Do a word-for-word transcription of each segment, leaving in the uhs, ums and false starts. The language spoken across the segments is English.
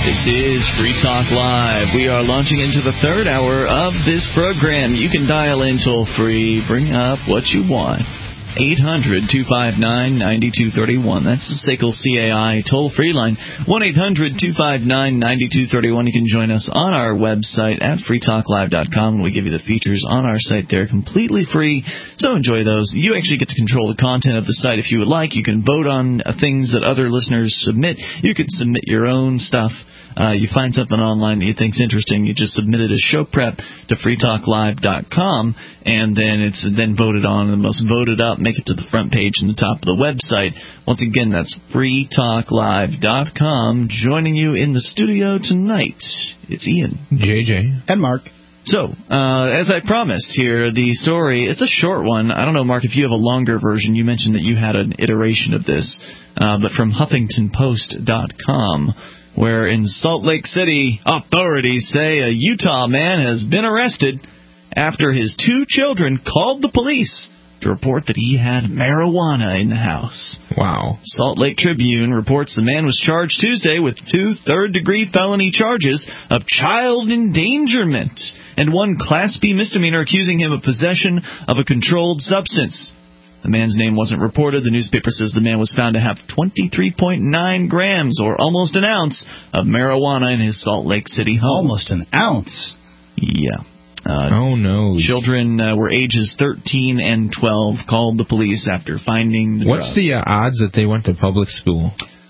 This is Free Talk Live. We are launching into the third hour of this program. You can dial in toll-free, bring up what you want. eight hundred, two five nine, nine two three one. That's the S A C L C A I toll-free line. one eight hundred, two five nine, nine two three one. You can join us on our website at free talk live dot com, and we give you the features on our site there completely free. So enjoy those. You actually get to control the content of the site if you would like. You can vote on things that other listeners submit. You can submit your own stuff. Uh, you find something online that you think's interesting, you just submit it as show prep to free talk live dot com, and then it's then voted on, and the most voted up make it to the front page and the top of the website. Once again, that's free talk live dot com. Joining you in the studio tonight, it's Ian, J J, and Mark. So, uh, as I promised here, the story, it's a short one. I don't know, Mark, if you have a longer version. You mentioned that you had an iteration of this, uh, but from huffington post dot com. Where in Salt Lake City, authorities say a Utah man has been arrested after his two children called the police to report that he had marijuana in the house. Wow. Salt Lake Tribune reports the man was charged Tuesday with two third-degree felony charges of child endangerment and one Class B misdemeanor accusing him of possession of a controlled substance. The man's name wasn't reported. The newspaper says the man was found to have twenty-three point nine grams, or almost an ounce, of marijuana in his Salt Lake City home. Almost an ounce? Yeah. Uh, oh, no. Children uh, were ages thirteen and twelve, called the police after finding the What's drug. the uh, odds that they went to public school?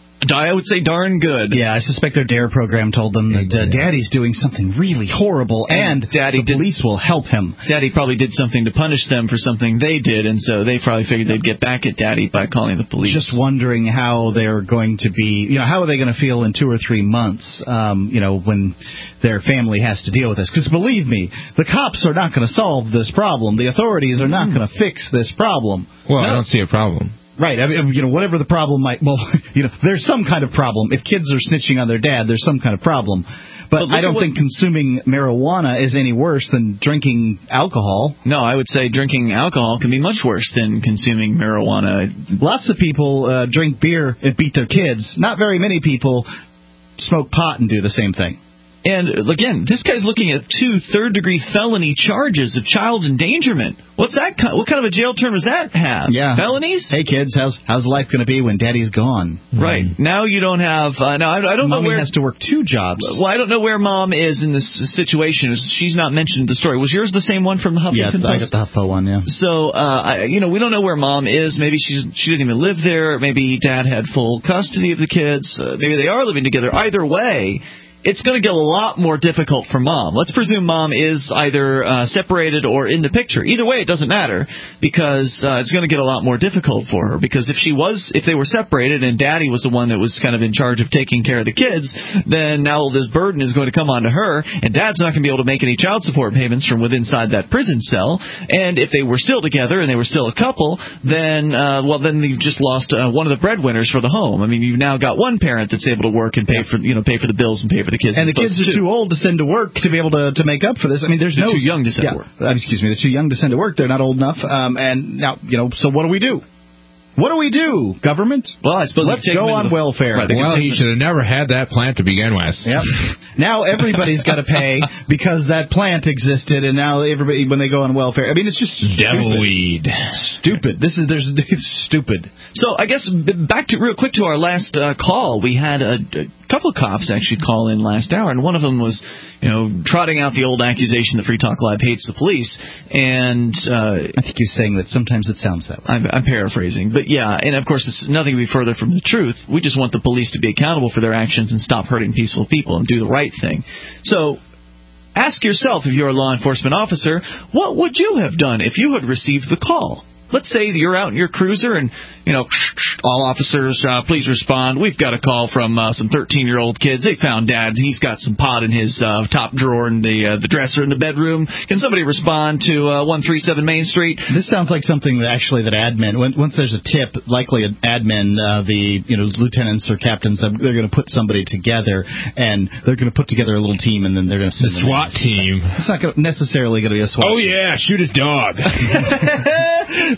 I would say darn good. Yeah, I suspect their DARE program told them that uh, Daddy's doing something really horrible, and, and Daddy the police did, will help him. Daddy probably did something to punish them for something they did, and so they probably figured they'd get back at Daddy by calling the police. Just wondering how they're going to be, you know, how are they going to feel in two or three months, um, you know, when their family has to deal with this? Because believe me, the cops are not going to solve this problem. The authorities are not mm. going to fix this problem. Well, no. I don't see a problem. Right, I mean, you know, whatever the problem might, well, you know, there's some kind of problem. If kids are snitching on their dad, there's some kind of problem. But, but I don't think consuming marijuana is any worse than drinking alcohol. No, I would say drinking alcohol can be much worse than consuming marijuana. Lots of people uh, drink beer and beat their kids. Not very many people smoke pot and do the same thing. And, again, this guy's looking at two third-degree felony charges of child endangerment. What's that? What kind of a jail term does that have? Yeah. Felonies? Hey, kids, how's how's life going to be when Daddy's gone? Right. Mm. Now you don't have... Uh, now, I, I don't Mommy know where... has to work two jobs. Well, I don't know where Mom is in this situation. She's not mentioned in the story. Was yours the same one from the Huffington Post? Yes, I got the Huffo one, yeah. So, uh, I, you know, we don't know where Mom is. Maybe she's she didn't even live there. Maybe Dad had full custody of the kids. Uh, maybe they are living together. Either way... It's going to get a lot more difficult for Mom. Let's presume Mom is either uh, separated or in the picture. Either way, it doesn't matter, because uh, it's going to get a lot more difficult for her. Because if she was, if they were separated and Daddy was the one that was kind of in charge of taking care of the kids, then now this burden is going to come onto her, and Dad's not going to be able to make any child support payments from within inside that prison cell. And if they were still together and they were still a couple, then uh, well, then you've just lost uh, one of the breadwinners for the home. I mean, you've now got one parent that's able to work and pay for you know pay for the bills and pay for the kids. And the kids are too old to send to work to be able to to make up for this. I mean, there's they're no too young to send yeah, to work. Uh, excuse me, they're too young to send to work. They're not old enough. Um, and now, you know, so what do we do? What do we do, government? Well, I suppose let's go on the, welfare. Right, well, he should have never had that plant to begin with. Yep. Now everybody's got to pay because that plant existed, and now everybody when they go on welfare. I mean, it's just devilweed. Stupid. This is there's it's stupid. So I guess back to real quick to our last uh, call. We had a, a couple of cops actually call in last hour, and one of them was, you know, trotting out the old accusation that Free Talk Live hates the police. And uh, I think you're saying that sometimes it sounds that way. I'm, I'm paraphrasing, but yeah, and of course it's nothing to be further from the truth. We just want the police to be accountable for their actions and stop hurting peaceful people and do the right thing. So ask yourself, if you're a law enforcement officer, what would you have done if you had received the call? Let's say you're out in your cruiser and, you know, all officers, uh, please respond. We've got a call from uh, some thirteen-year-old kids. They found Dad. He's got some pot in his uh, top drawer in the uh, the dresser in the bedroom. Can somebody respond to uh, one thirty-seven Main Street? This sounds like something that actually that admin, when, once there's a tip, likely an admin, uh, the you know lieutenants or captains, uh, they're going to put somebody together, and they're going to put together a little team, and then they're going to send the SWAT team. It's not gonna, necessarily going to be a SWAT Oh, team. yeah, shoot his dog.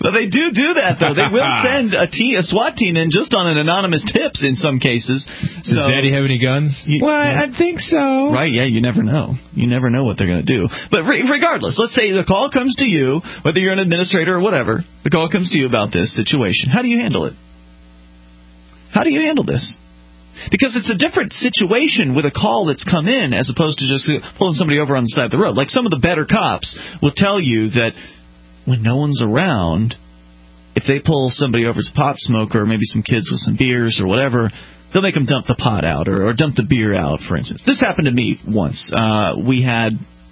Well, they do do that, though. They will send a, te- a SWAT team in just on an anonymous tips in some cases. So, Does Daddy have any guns? You, well, I think so. Right, yeah, you never know. You never know what they're going to do. But re- regardless, let's say the call comes to you, whether you're an administrator or whatever, the call comes to you about this situation. How do you handle it? How do you handle this? Because it's a different situation with a call that's come in as opposed to just pulling somebody over on the side of the road. Like some of the better cops will tell you that when no one's around, if they pull somebody over as a pot smoker or maybe some kids with some beers or whatever, they'll make them dump the pot out or, or dump the beer out, for instance. This happened to me once. Uh, we had...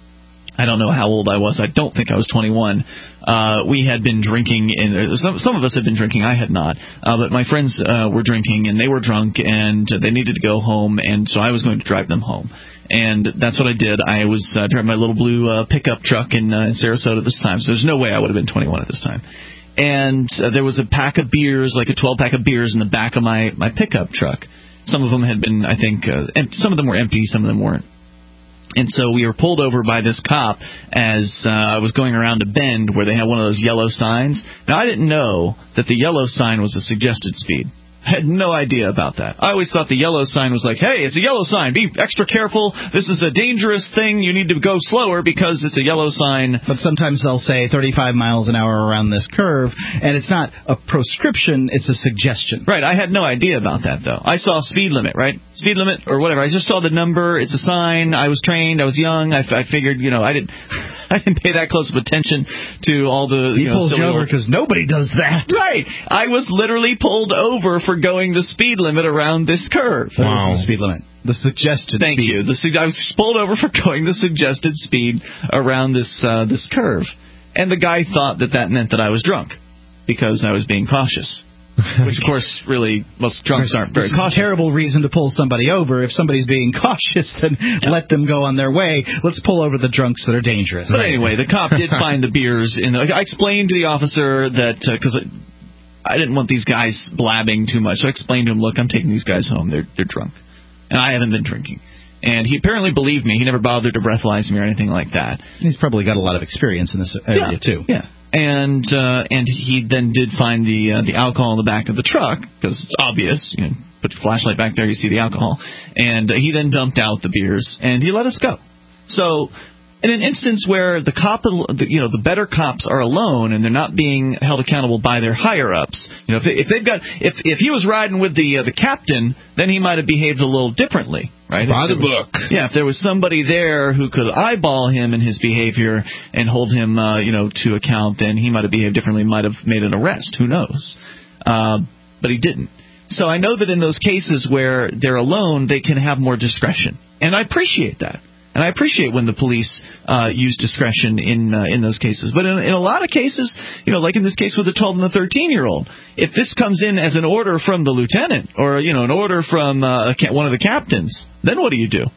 I don't know how old I was. I don't think I was twenty-one. Uh, we had been drinking, and some, some of us had been drinking. I had not. Uh, but my friends uh, were drinking, and they were drunk, and they needed to go home, and so I was going to drive them home. And that's what I did. I was uh, driving my little blue uh, pickup truck in, uh, in Sarasota this time, so there's no way I would have been twenty-one at this time. And uh, there was a pack of beers, like a twelve-pack of beers in the back of my, my pickup truck. Some of them had been, I think, uh, em- some of them were empty, some of them weren't. And so we were pulled over by this cop as uh, I was going around a bend where they had one of those yellow signs. Now, I didn't know that the yellow sign was a suggested speed. I had no idea about that. I always thought the yellow sign was like, hey, it's a yellow sign. Be extra careful. This is a dangerous thing. You need to go slower because it's a yellow sign. But sometimes they'll say thirty-five miles an hour around this curve, and it's not a prescription, it's a suggestion. Right. I had no idea about that, though. I saw speed limit, right? Speed limit or whatever. I just saw the number. It's a sign. I was trained. I was young. I, I figured, you know, I didn't I didn't pay that close of attention to all the, you he know, pulls you over because nobody does that. Right. I was literally pulled over for going the speed limit around this curve. What wow. was the speed limit? The suggested Thank speed. you. The, I was pulled over for going the suggested speed around this uh, this curve. And the guy thought that that meant that I was drunk because I was being cautious. Which, of course, really, most drunks aren't very this cautious. Is a terrible reason to pull somebody over. If somebody's being cautious, then yeah. let them go on their way. Let's pull over the drunks that are dangerous. But anyway, the cop did find the beers. In the, I explained to the officer that, because uh, I didn't want these guys blabbing too much. So I explained to him, look, I'm taking these guys home. They're they're drunk. And I haven't been drinking. And he apparently believed me. He never bothered to breathalyze me or anything like that. He's probably got a lot of experience in this area, yeah, too. Yeah. And uh, and he then did find the uh, the alcohol in the back of the truck, because it's obvious. You know, put your flashlight back there, you see the alcohol. And uh, he then dumped out the beers, and he let us go. So in an instance where the cop, you know, the better cops are alone and they're not being held accountable by their higher ups. You know, if, they, if they've got, if if he was riding with the uh, the captain, then he might have behaved a little differently, right? By the book. Yeah, if there was somebody there who could eyeball him and his behavior and hold him, uh, you know, to account, then he might have behaved differently, might have made an arrest. Who knows? Uh, but he didn't. So I know that in those cases where they're alone, they can have more discretion, and I appreciate that. And I appreciate when the police uh, use discretion in uh, in those cases. But in, in a lot of cases, you know, like in this case with the twelve and the thirteen-year-old, if this comes in as an order from the lieutenant or, you know, an order from uh, one of the captains, then what do you do?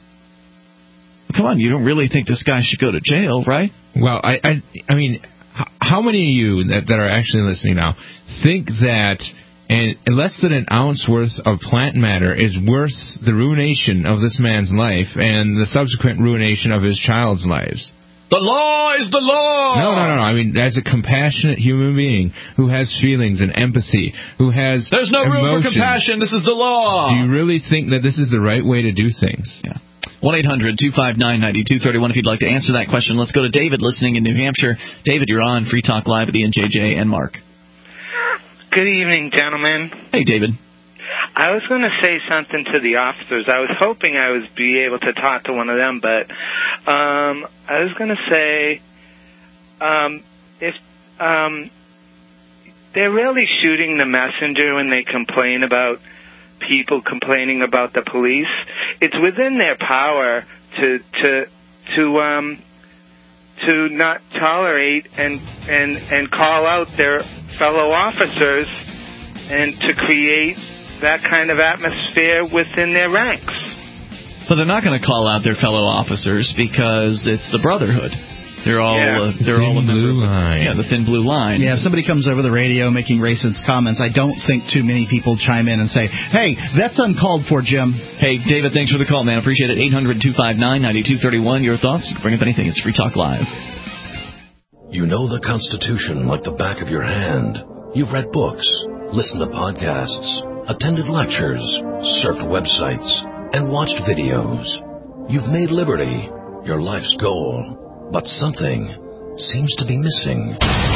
Come on, you don't really think this guy should go to jail, right? Well, I I, I mean, how many of you that, that are actually listening now think that and less than an ounce worth of plant matter is worth the ruination of this man's life and the subsequent ruination of his child's lives? The law is the law! No, no, no, no. I mean, as a compassionate human being who has feelings and empathy, who has There's no emotions, room for compassion. This is the law. Do you really think that this is the right way to do things? Yeah. one eight hundred two five nine nine two three one if you'd like to answer that question. Let's go to David listening in New Hampshire. David, you're on Free Talk Live with Ian, J J, and Mark. Good evening, gentlemen. Hey, David. I was going to say something to the officers. I was hoping I would be able to talk to one of them, but um, I was going to say um, if um, they're really shooting the messenger when they complain about people complaining about the police. It's within their power to to to um, to not tolerate and and and call out their fellow officers and to create that kind of atmosphere within their ranks. But they're not going to call out their fellow officers because it's the Brotherhood. They're all yeah. uh, they're thin all a blue member. line. Yeah, the thin blue line. Yeah, if somebody comes over the radio making racist comments, I don't think too many people chime in and say, "Hey, that's uncalled for, Jim." Hey, David, thanks for the call, man. Appreciate it. eight hundred two five nine nine two three one. Your thoughts? Bring up anything. It's Free Talk Live. You know the Constitution like the back of your hand. You've read books, listened to podcasts, attended lectures, surfed websites, and watched videos. You've made liberty your life's goal, but something seems to be missing.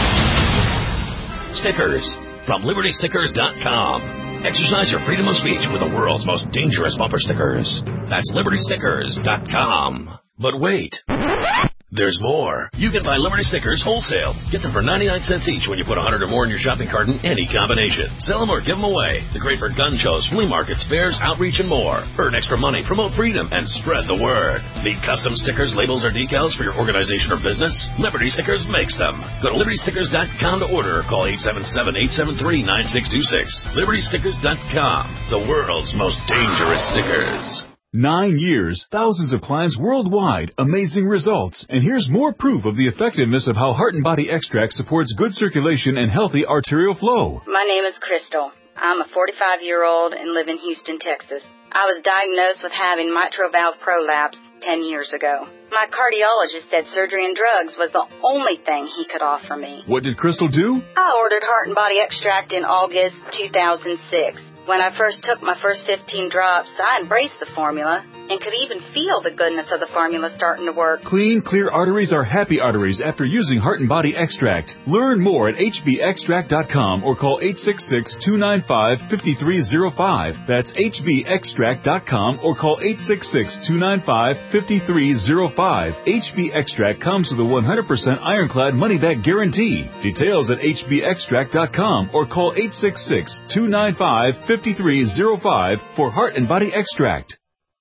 Stickers from Liberty Stickers dot com. Exercise your freedom of speech with the world's most dangerous bumper stickers. That's Liberty Stickers dot com. But wait, there's more. You can buy Liberty Stickers wholesale. Get them for ninety-nine cents each when you put one hundred or more in your shopping cart in any combination. Sell them or give them away. They're great for gun shows, flea markets, fairs, outreach, and more. Earn extra money, promote freedom, and spread the word. Need custom stickers, labels, or decals for your organization or business? Liberty Stickers makes them. Go to Liberty Stickers dot com to order or call eight seven seven, eight seven three, nine six two six. Liberty Stickers dot com, the world's most dangerous stickers. Nine years, thousands of clients worldwide, amazing results. And here's more proof of the effectiveness of how Heart and Body Extract supports good circulation and healthy arterial flow. My name is Crystal. I'm a forty-five-year-old and live in Houston, Texas. I was diagnosed with having mitral valve prolapse ten years ago. My cardiologist said surgery and drugs was the only thing he could offer me. What did Crystal do? I ordered Heart and Body Extract in August two thousand six. When I first took my first fifteen drops, I embraced the formula and could even feel the goodness of the formula starting to work. Clean, clear arteries are happy arteries after using Heart and Body Extract. Learn more at H B extract dot com or call eight six six, two nine five, five three zero five. That's H B extract dot com or call eight six six, two nine five, five three zero five. H B Extract comes with a one hundred percent ironclad money-back guarantee. Details at H B extract dot com or call eight six six, two nine five, five three zero five for Heart and Body Extract.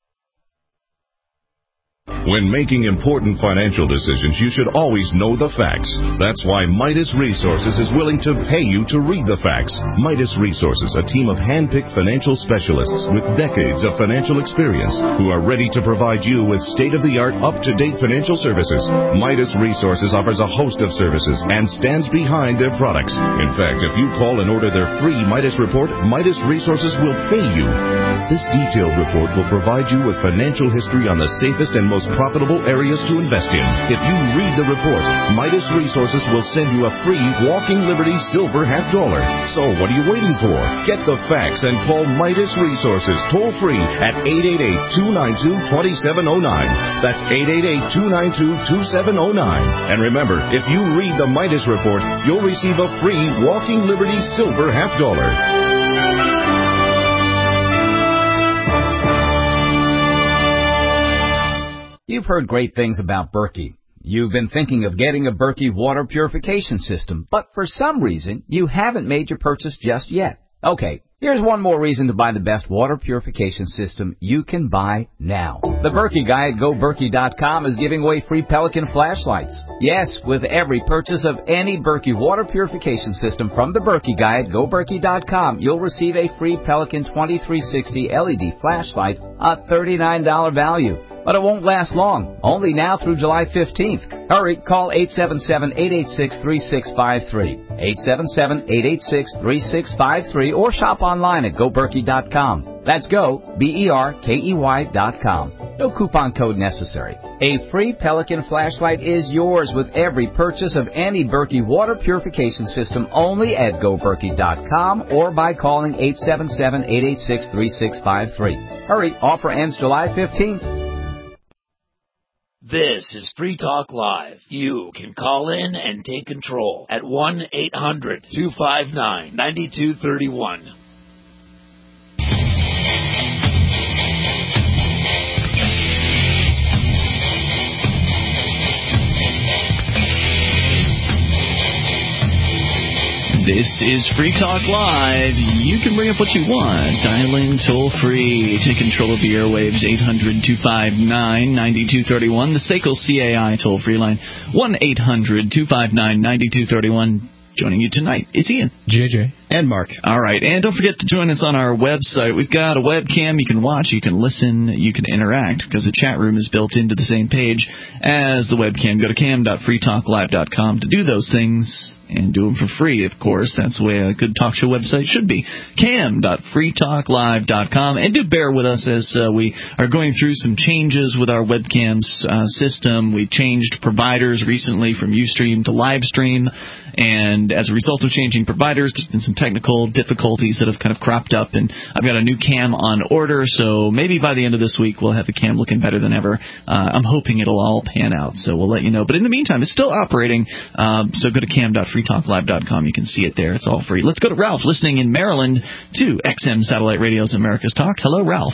When making important financial decisions, you should always know the facts. That's why Midas Resources is willing to pay you to read the facts. Midas Resources, a team of hand-picked financial specialists with decades of financial experience who are ready to provide you with state-of-the-art, up-to-date financial services. Midas Resources offers a host of services and stands behind their products. In fact, if you call and order their free Midas report, Midas Resources will pay you. This detailed report will provide you with financial history on the safest and most profitable areas to invest in. If you read the report, Midas Resources will send you a free Walking Liberty Silver half dollar. So what are you waiting for? Get the facts and call Midas Resources toll free at eight eight eight, two nine two, two seven zero nine. That's eight eight eight, two nine two, two seven zero nine. And remember, if you read the Midas report, you'll receive a free Walking Liberty Silver half dollar. You've heard great things about Berkey. You've been thinking of getting a Berkey water purification system, but for some reason, you haven't made your purchase just yet. Okay, here's one more reason to buy the best water purification system you can buy now. The Berkey guy at Go Berkey dot com is giving away free Pelican flashlights. Yes, with every purchase of any Berkey water purification system from the Berkey guy at Go Berkey dot com, you'll receive a free Pelican twenty-three sixty L E D flashlight, a thirty-nine dollars value. But it won't last long, only now through July fifteenth. Hurry, call eight seven seven, eight eight six, three six five three, eight seven seven, eight eight six, three six five three, or shop online at Go Berkey dot com. That's Go, B E R K E Y dot com. No coupon code necessary. A free Pelican flashlight is yours with every purchase of any Berkey water purification system only at Go Berkey dot com or by calling eight seven seven, eight eight six, three six five three. Hurry, offer ends July fifteenth. This is Free Talk Live. You can call in and take control at one eight hundred, two five nine, nine two three one. This is Free Talk Live. You can bring up what you want. Dial in toll free. Take control of the airwaves. eight hundred, two five nine, nine two three one. The S A C L C A I toll free line. one eight hundred, two five nine, nine two three one. Joining you tonight, it's Ian. J J. And Mark. All right. And don't forget to join us on our website. We've got a webcam. You can watch, you can listen, you can interact, because the chat room is built into the same page as the webcam. Go to cam dot free talk live dot com to do those things. And do them for free, of course. That's the way a good talk show website should be. cam dot free talk live dot com. And do bear with us as uh, we are going through some changes with our webcams uh, system. We changed providers recently from Ustream to Livestream. And as a result of changing providers, there's been some technical difficulties that have kind of cropped up. And I've got a new cam on order, so maybe by the end of this week we'll have the cam looking better than ever. Uh, I'm hoping it'll all pan out, so we'll let you know. But in the meantime, it's still operating, um, so go to cam dot free talk live dot com. You can see it there. It's all free. Let's go to Ralph, listening in Maryland to X M Satellite Radio's America's Talk. Hello, Ralph.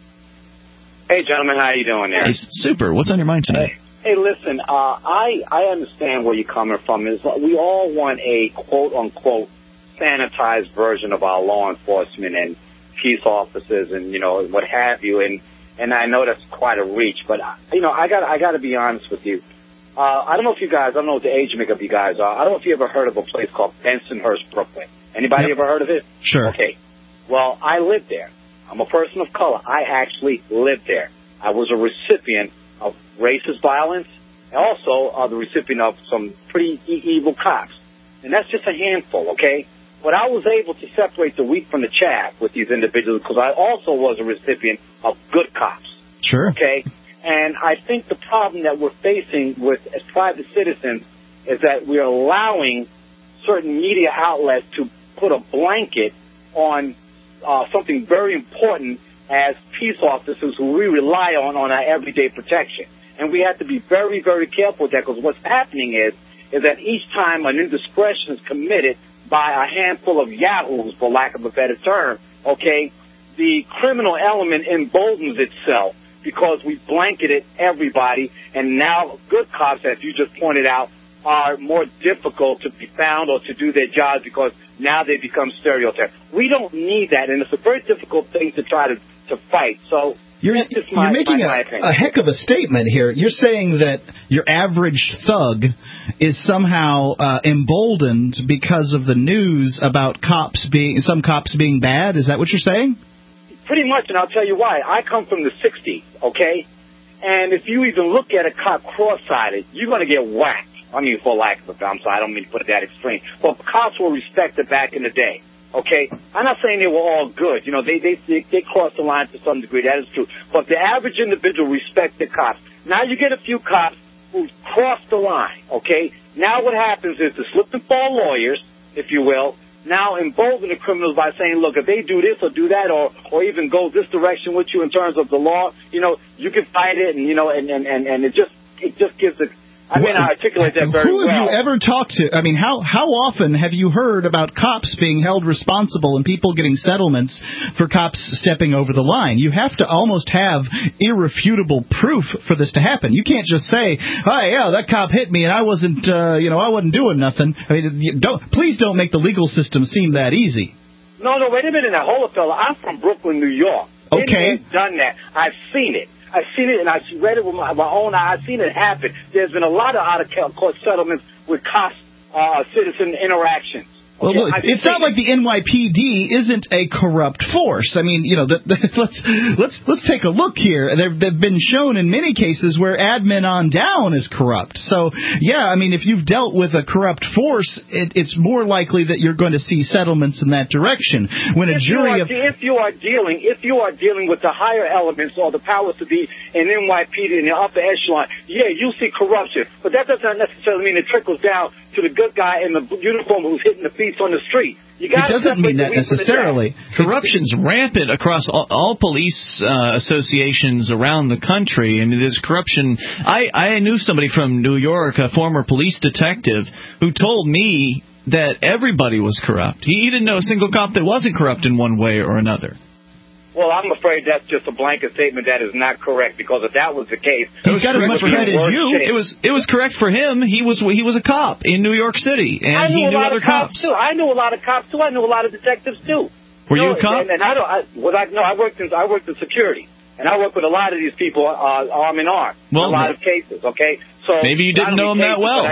Hey, gentlemen. How you doing there? Hey, super. What's on your mind tonight? Hey. Hey, listen, uh, I I understand where you're coming from. Is we all want a quote-unquote sanitized version of our law enforcement and peace officers and, you know, what have you. And, and I know that's quite a reach. But, you know, I got I got to be honest with you. Uh, I don't know if you guys, I don't know what the age make of you guys are. I don't know if you ever heard of a place called Bensonhurst, Brooklyn. Anybody yep. ever heard of it? Sure. Okay. Well, I lived there. I'm a person of color. I actually lived there. I was a recipient of racist violence, and also uh, the recipient of some pretty e- evil cops. And that's just a handful, okay? But I was able to separate the wheat from the chaff with these individuals because I also was a recipient of good cops. Sure. Okay? And I think the problem that we're facing with as private citizens is that we're allowing certain media outlets to put a blanket on uh, something very important as peace officers who we rely on on our everyday protection. And we have to be very, very careful with that because what's happening is, is that each time an indiscretion is committed by a handful of yahoos, for lack of a better term, okay, the criminal element emboldens itself because we blanketed everybody, and now good cops, as you just pointed out, are more difficult to be found or to do their jobs because now they become stereotypes. We don't need that, and it's a very difficult thing to try to, to fight. So You're, that's just my, you're making my, a, my a heck of a statement here. You're saying that your average thug is somehow uh, emboldened because of the news about cops being some cops being bad. Is that what you're saying? Pretty much, and I'll tell you why. I come from the sixties, okay? And if you even look at a cop cross-sided, you're going to get whacked. I mean, for lack of a I'm sorry, I don't mean to put it that extreme. But cops were respected back in the day, okay? I'm not saying they were all good. You know, they they they, they crossed the line to some degree. That is true. But the average individual respected cops. Now you get a few cops who cross the line, okay? Now what happens is the slip and fall lawyers, if you will, now embolden the criminals by saying, look, if they do this or do that or, or even go this direction with you in terms of the law, you know, you can fight it and, you know, and, and, and, and it just it just gives a I mean, I articulate that very well. Who have you ever talked to? I mean, how how often have you heard about cops being held responsible and people getting settlements for cops stepping over the line? You have to almost have irrefutable proof for this to happen. You can't just say, "Oh, yeah, that cop hit me and I wasn't, uh, you know, I wasn't doing nothing." I mean, you don't, please don't make the legal system seem that easy. No, no, wait a minute now. Hold up, fella. I'm from Brooklyn, New York. Okay. I've done that. I've seen it. I've seen it, and I've read it with my, my own eyes. I've seen it happen. There's been a lot of out-of-court settlements with cops, uh, citizen interactions. Well, look, it's not like the N Y P D isn't a corrupt force. I mean, you know, the, the, let's let's let's take a look here. They've, they've been shown in many cases where admin on down is corrupt. So, yeah, I mean, if you've dealt with a corrupt force, it, it's more likely that you're going to see settlements in that direction. When a if jury you are, of if you are dealing if you are dealing with the higher elements or the powers to be in N Y P D in the upper echelon, yeah, you see corruption, but that doesn't necessarily mean it trickles down to the good guy in the uniform who's hitting the feet on the street. You it doesn't mean that necessarily. Corruption's rampant across all, all police uh, associations around the country. I mean, there's corruption. I, I knew somebody from New York, a former police detective, who told me that everybody was corrupt. He didn't know a single cop that wasn't corrupt in one way or another. Well, I'm afraid that's just a blanket statement that is not correct, because if that was the case, He's got as much credit as you. Shape. It was it was correct for him. He was he was a cop in New York City, and I he knew knew a lot other of cops, cops too. I knew a lot of cops too. I knew a lot of detectives too. Were you, you know, a cop? And, and I don't. I, was I? No, I worked in I worked in security, and I worked with a lot of these people, uh, arm in arm, well, in a lot of cases. Okay, so maybe you didn't know them that well.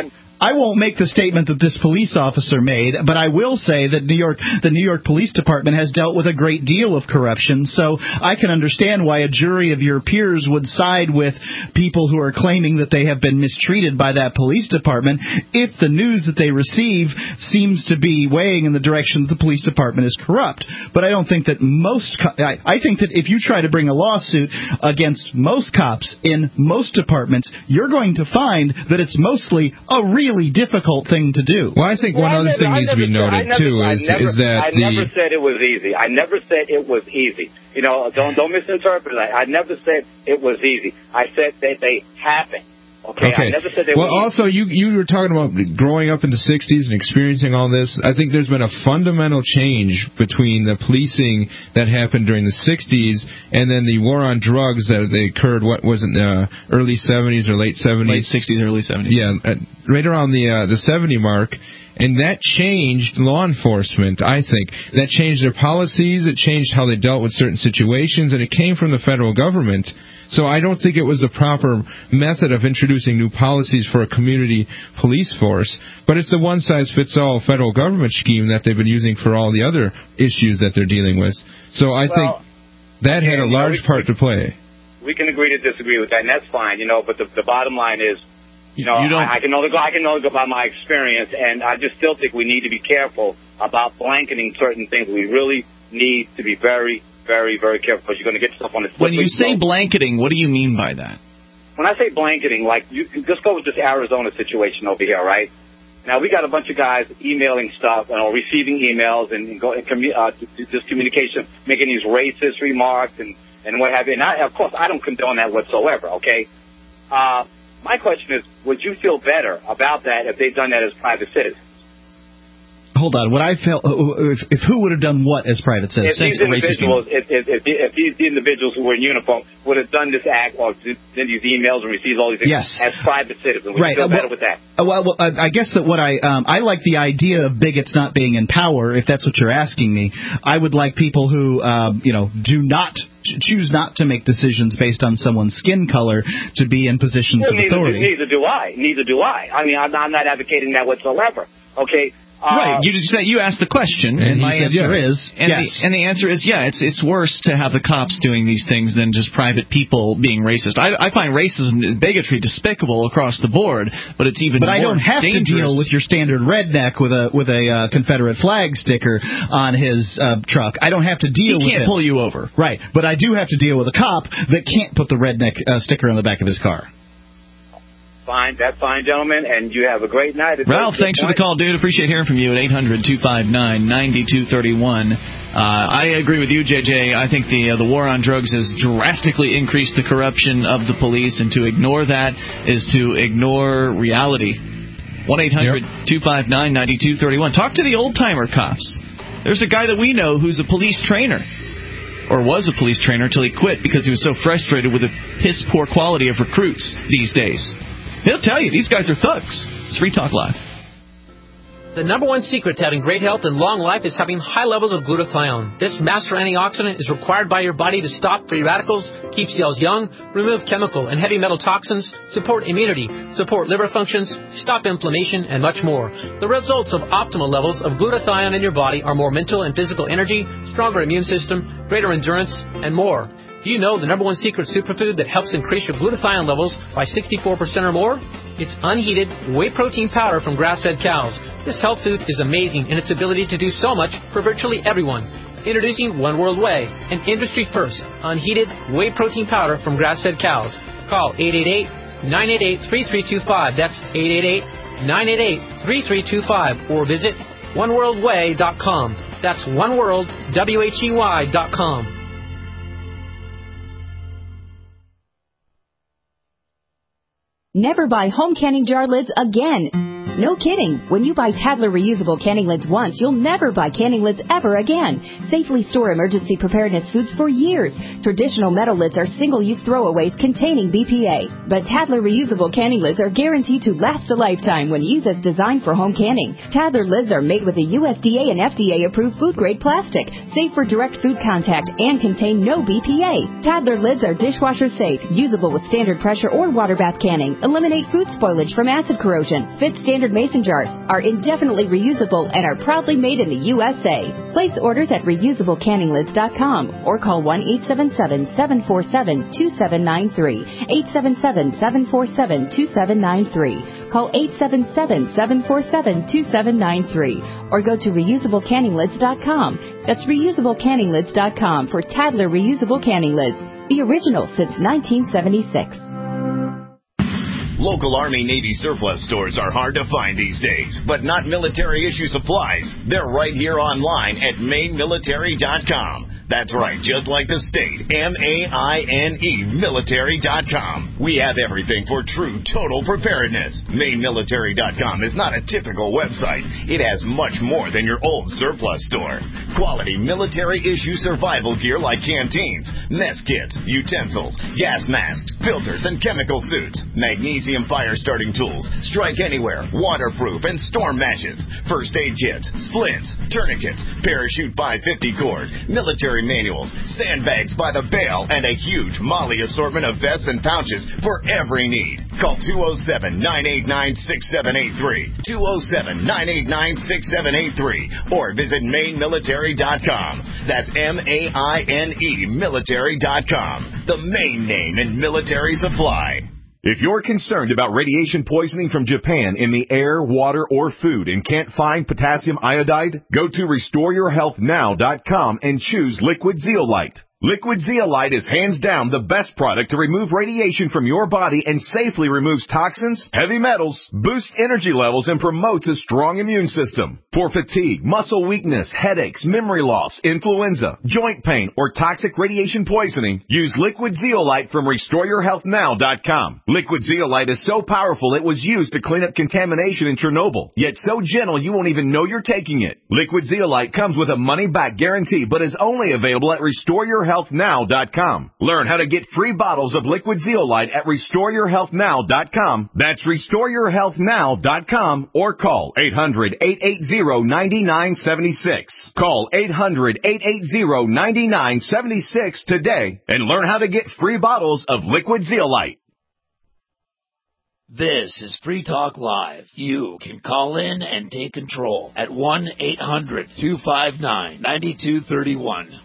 I won't make the statement that this police officer made, but I will say that New York, the New York Police Department has dealt with a great deal of corruption, so I can understand why a jury of your peers would side with people who are claiming that they have been mistreated by that police department if the news that they receive seems to be weighing in the direction that the police department is corrupt. But I don't think that most co- I, I think that if you try to bring a lawsuit against most cops in most departments, you're going to find that it's mostly a really difficult thing to do. Well, I think well, one I other never, thing needs to be said, noted never, too is never, is that I the never said it was easy. I never said it was easy. You know, don't don't misinterpret it. I never said it was easy. I said that they happen. Okay, okay. I never said they well, were also, you you were talking about growing up in the sixties and experiencing all this. I think there's been a fundamental change between the policing that happened during the sixties and then the war on drugs that they occurred, what was it, uh, early seventies or late seventies? Late sixties, early seventies. Yeah, uh, right around the uh, the seventy mark. And that changed law enforcement, I think. That changed their policies, it changed how they dealt with certain situations, and it came from the federal government. So I don't think it was the proper method of introducing new policies for a community police force, but it's the one-size-fits-all federal government scheme that they've been using for all the other issues that they're dealing with. So I well, think that had a large you know, we, part to play. We can agree to disagree with that, and that's fine, you know, but the, the bottom line is, You know, you I, I can only go. I can only go by my experience, and I just still think we need to be careful about blanketing certain things. We really need to be very, very, very careful because you're going to get yourself on a slippery slope. When you say slope. blanketing, what do you mean by that? When I say blanketing, like you just go with this Arizona situation over here, right? Now we got a bunch of guys emailing stuff, you know, receiving emails, and, and go and commu- uh, this communication, making these racist remarks and and what have you. And I, of course, I don't condone that whatsoever. Okay. Uh, My question is, would you feel better about that if they'd done that as private citizens? Hold on. What I felt, if, if who would have done what as private citizens? If these individuals, if, if, if, if these individuals who were in uniform would have done this act or sent these emails and received all these things yes. as private citizens, would right. you feel uh, better well, with that? Uh, well, well uh, I guess that what I um, I like the idea of bigots not being in power. If that's what you're asking me, I would like people who um, you know do not. choose not to make decisions based on someone's skin color to be in positions well, of neither authority. Do, neither do I. Neither do I. I mean, I'm, I'm not advocating that whatsoever. Okay. Uh, right. You just said you asked the question, and, and my answer yes. is and yes. The, and the answer is yeah. It's it's worse to have the cops doing these things than just private people being racist. I, I find racism, bigotry, despicable across the board, but it's even. But more I don't have dangerous. to deal with your standard redneck with a with a uh, Confederate flag sticker on his uh, truck. I don't have to deal. He with can't him. pull you over. Right, but I do have to deal with a cop that can't put the redneck uh, sticker on the back of his car. Fine, that's fine, gentlemen, and you have a great night. It's Ralph, thanks for the call, dude. Appreciate hearing from you at eight hundred two five nine nine two three one. Uh, I agree with you, J J. I think the uh, the war on drugs has drastically increased the corruption of the police, and to ignore that is to ignore reality. one eight hundred two five nine nine two three one. Talk to the old-timer cops. There's a guy that we know who's a police trainer, or was a police trainer until he quit because he was so frustrated with the piss-poor quality of recruits these days. He'll tell you, these guys are thugs. It's Free Talk Live. The number one secret to having great health and long life is having high levels of glutathione. This master antioxidant is required by your body to stop free radicals, keep cells young, remove chemical and heavy metal toxins, support immunity, support liver functions, stop inflammation, and much more. The results of optimal levels of glutathione in your body are more mental and physical energy, stronger immune system, greater endurance, and more. Do you know the number one secret superfood that helps increase your glutathione levels by sixty-four percent or more? It's unheated whey protein powder from grass-fed cows. This health food is amazing in its ability to do so much for virtually everyone. Introducing One World Whey, an industry-first, unheated whey protein powder from grass-fed cows. Call eight eight eight, nine eight eight, three three two five. That's eight eight eight, nine eight eight, three three two five. Or visit one world way dot com. That's oneworld, W H E Y dot com. Never buy home canning jar lids again. No kidding. When you buy Tadler reusable canning lids once, you'll never buy canning lids ever again. Safely store emergency preparedness foods for years. Traditional metal lids are single-use throwaways containing B P A. But Tadler reusable canning lids are guaranteed to last a lifetime when used as designed for home canning. Tadler lids are made with a U S D A and F D A-approved food-grade plastic, safe for direct food contact, and contain no B P A. Tadler lids are dishwasher safe, usable with standard pressure or water bath canning, eliminate food spoilage from acid corrosion, fit standard standard mason jars, are indefinitely reusable, and are proudly made in the U S A. Place orders at reusable canning lids dot com or call one eight seven seven, seven four seven, two seven nine three, eight seven seven, seven four seven, two seven nine three. Call eight seven seven, seven four seven, two seven nine three or go to reusable canning lids dot com. That's reusable canning lids dot com for Tadler reusable canning lids, the original since nineteen seventy-six. Local Army Navy surplus stores are hard to find these days, but not military issue supplies. They're right here online at maine military dot com. That's right, just like the state, M A I N E, military dot com. We have everything for true total preparedness. maine military dot com is not a typical website. It has much more than your old surplus store. Quality military-issue survival gear like canteens, mess kits, utensils, gas masks, filters, and chemical suits, magnesium fire-starting tools, strike anywhere, waterproof, and storm matches, first aid kits, splints, tourniquets, parachute five fifty cord, military manuals, sandbags by the bale, and a huge Molly assortment of vests and pouches for every need. Call two oh seven, nine eight nine, six seven eight three, two oh seven, nine eight nine, six seven eight three, or visit maine military dot com. That's M A I N E, military dot com, the main name in military supply. If you're concerned about radiation poisoning from Japan in the air, water, or food and can't find potassium iodide, go to restore your health now dot com and choose Liquid Zeolite. Liquid Zeolite is hands down the best product to remove radiation from your body and safely removes toxins, heavy metals, boosts energy levels, and promotes a strong immune system. For fatigue, muscle weakness, headaches, memory loss, influenza, joint pain, or toxic radiation poisoning, use Liquid Zeolite from restore your health now dot com. Liquid Zeolite is so powerful it was used to clean up contamination in Chernobyl, yet so gentle you won't even know you're taking it. Liquid Zeolite comes with a money-back guarantee but is only available at restore your health now dot com. Learn how to get free bottles of Liquid Zeolite at restore your health now dot com. That's restore your health now dot com or call eight hundred, eight eight zero, nine nine seven six. Call eight hundred, eight eight zero, nine nine seven six today and learn how to get free bottles of Liquid Zeolite. This is Free Talk Live. You can call in and take control at one eight hundred, two five nine, nine two three one.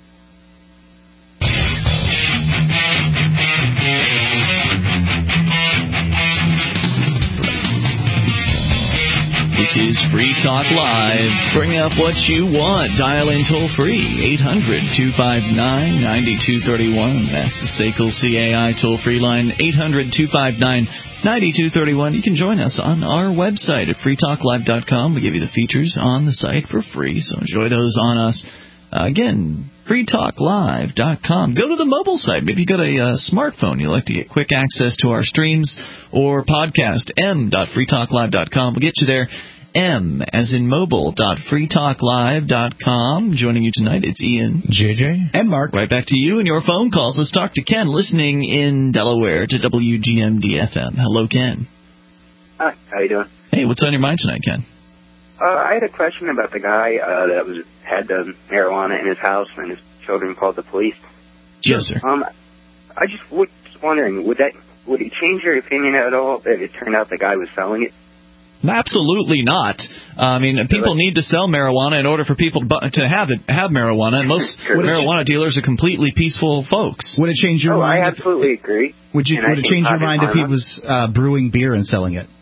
This is Free Talk Live. Bring up what you want. Dial in toll free, eight hundred, two five nine, nine two three one. That's the S A C L C A I toll free line, eight hundred, two five nine, nine two three one. You can join us on our website at free talk live dot com. We give you the features on the site for free, so enjoy those on us. Uh, again, free talk live dot com. Go to the mobile site. Maybe you've got a uh, smartphone. You'd like to get quick access to our streams or podcast. m dot free talk live dot com. We'll get you there. M as in mobile dot free talk live dot com. Joining you tonight, it's Ian, J J, and Mark. Right back to you and your phone calls. Let's talk to Ken, listening in Delaware to W G M D F M. Hello, Ken. Hi, how you doing? Hey, what's on your mind tonight, Ken? Uh, I had a question about the guy uh, that was had the marijuana in his house and his children called the police. Yes, sir. Um, I just was wondering, would that would it change your opinion at all if it turned out the guy was selling it? Absolutely not. Uh, I mean, people need to sell marijuana in order for people to have it, have marijuana, and most sure. marijuana dealers are completely peaceful folks. Would it change your oh, mind? I absolutely if, agree. Would you? And Would I it change your mind if he was uh, brewing beer and selling it?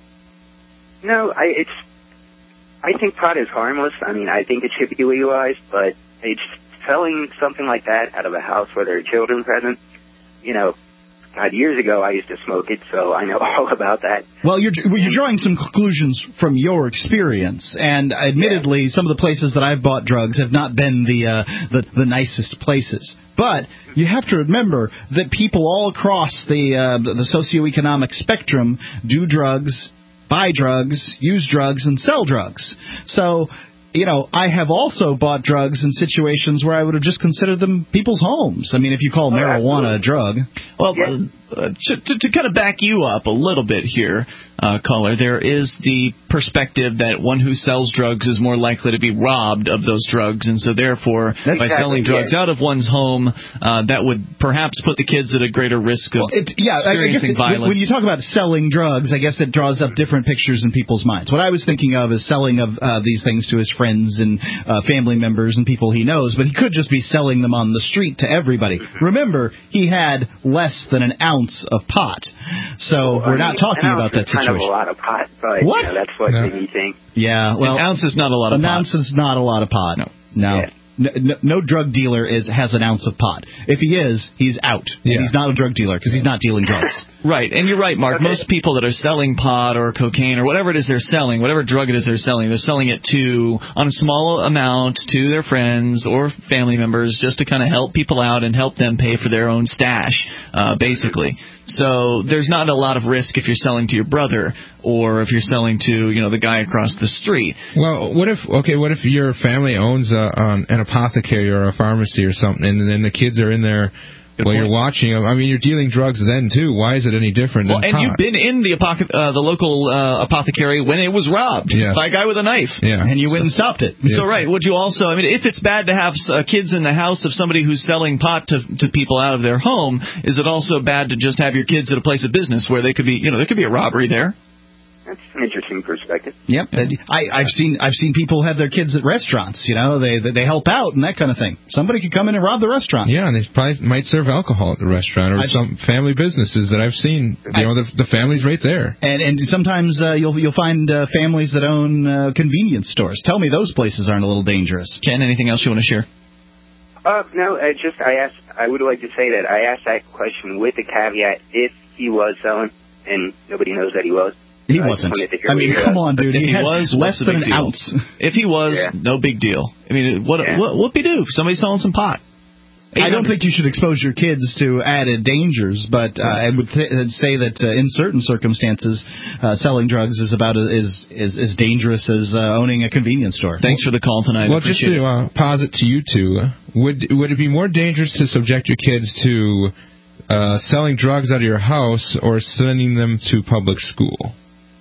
No, I, it's. I think pot is harmless. I mean, I think it should be legalized, but it's selling something like that out of a house where there are children present. You know. God, years ago I used to smoke it, so I know all about that. Well, you're well, you're drawing some conclusions from your experience, and admittedly, yeah. some of the places that I've bought drugs have not been the, uh, the the nicest places. But you have to remember that people all across the uh, the socioeconomic spectrum do drugs, buy drugs, use drugs, and sell drugs. So, you know, I have also bought drugs in situations where I would have just considered them people's homes. I mean, if you call oh, marijuana absolutely. a drug. Well, yeah. uh, uh, to, to, to kind of back you up a little bit here, uh, caller, there is the perspective that one who sells drugs is more likely to be robbed of those drugs, and so therefore, That's by exactly, selling drugs yeah. out of one's home, uh, that would perhaps put the kids at a greater risk of well, it, yeah, experiencing I guess it, violence. When you talk about selling drugs, I guess it draws up different pictures in people's minds. What I was thinking of is selling of uh, these things to his friends and uh, family members and people he knows, but he could just be selling them on the street to everybody. Remember, he had less than an ounce of pot, so well, we're not I mean, talking about that situation. Kind of a lot of pot, but what? You know, that's what no. made me think. Yeah, well, an ounce is not a lot of an pot. An ounce is not a lot of pot. No, no. Yeah. No, no, no drug dealer is has an ounce of pot. If he is, he's out. Yeah. He's not a drug dealer because he's not dealing drugs. Right, and you're right, Mark. Okay. Most people that are selling pot or cocaine or whatever it is they're selling, whatever drug it is they're selling, they're selling it to on a small amount to their friends or family members just to kind of help people out and help them pay for their own stash, uh, basically. So there's not a lot of risk if you're selling to your brother or if you're selling to, you know, the guy across the street. Well, what if, okay, what if your family owns a, um, an apothecary or a pharmacy or something, and then the kids are in there Good while point. You're watching them? I mean, you're dealing drugs then, too. Why is it any different well, than and pot? You've been in the apoc- uh, the local uh, apothecary when it was robbed yes. by a guy with a knife. Yeah. And you went and stopped it. So, yeah. right, would you also, I mean, if it's bad to have uh, kids in the house of somebody who's selling pot to, to people out of their home, is it also bad to just have your kids at a place of business where they could be, you know, there could be a robbery there? That's an interesting perspective. Yep, I, I've seen I've seen people have their kids at restaurants. You know, they they help out and that kind of thing. Somebody could come in and rob the restaurant. Yeah, and they probably might serve alcohol at the restaurant or I've, some family businesses that I've seen. You I, know, the, the family's right there. And and sometimes uh, you'll you'll find uh, families that own uh, convenience stores. Tell me those places aren't a little dangerous. Ken, anything else you want to share? Uh, no, I just I asked. I would like to say that I asked that question with the caveat if he was selling, and nobody knows that he was. He wasn't. I mean, come on, dude. If he, he was, less than an deal? ounce. If he was, yeah. no big deal. I mean, what yeah. what whoop-de do? Somebody's selling some pot. I don't think you should expose your kids to added dangers, but uh, I would th- say that uh, in certain circumstances, uh, selling drugs is about a, is, is as dangerous as uh, owning a convenience store. Thanks for the call tonight. Well, just to uh, posit to you two, would would it be more dangerous to subject your kids to uh, selling drugs out of your house or sending them to public school?